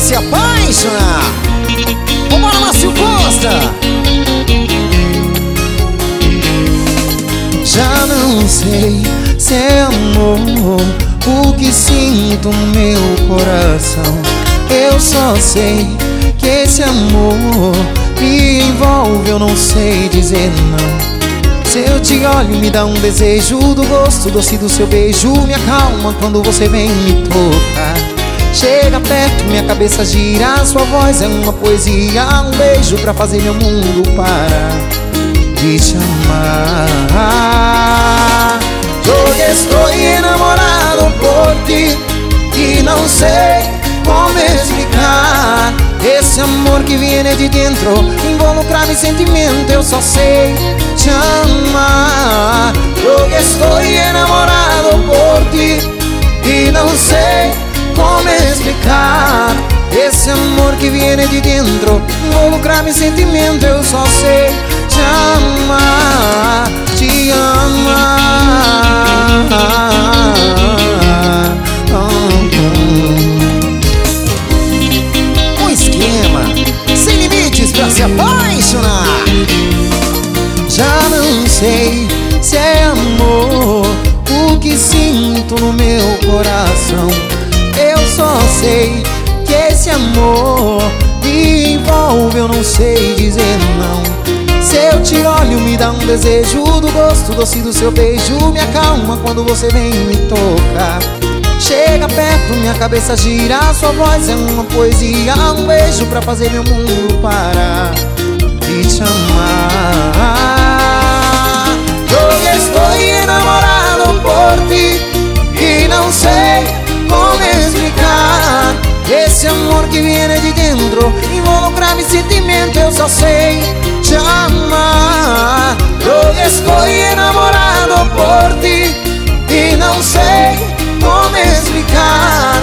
se apaixonar. Vambora, Márcio Costa. Já não sei se é amor o que sinto no meu coração. Eu só sei que esse amor me envolve, eu não sei dizer não. Se eu te olho me dá um desejo do gosto doce do seu beijo. Me acalma quando você vem me tocar. Chega perto, minha cabeça gira, sua voz é uma poesia. Um beijo pra fazer meu mundo parar de te amar. Eu estou enamorado por ti e não sei como explicar. Esse amor que vem de dentro, involucrado em sentimento, eu só sei te amar. Eu estou enamorado por ti e não sei como explicar. Esse amor que vem de dentro, involucrado em sentimento, eu só sei te amar, te amar. Um esquema sem limites pra se apaixonar. Já não sei se é amor o que sinto no meu coração. Eu só sei que esse amor me envolve, eu não sei dizer não. Se eu te olho me dá um desejo do gosto doce do seu beijo. Me acalma quando você vem me tocar. Chega perto, minha cabeça gira, sua voz é uma poesia. Um beijo pra fazer meu mundo parar de te amar. Eu estou enamorado por ti e não sei como explicar. Esse amor que vem de dentro, involucrado em sentimento, eu só sei te amar. Eu estou enamorado por ti e não sei como explicar.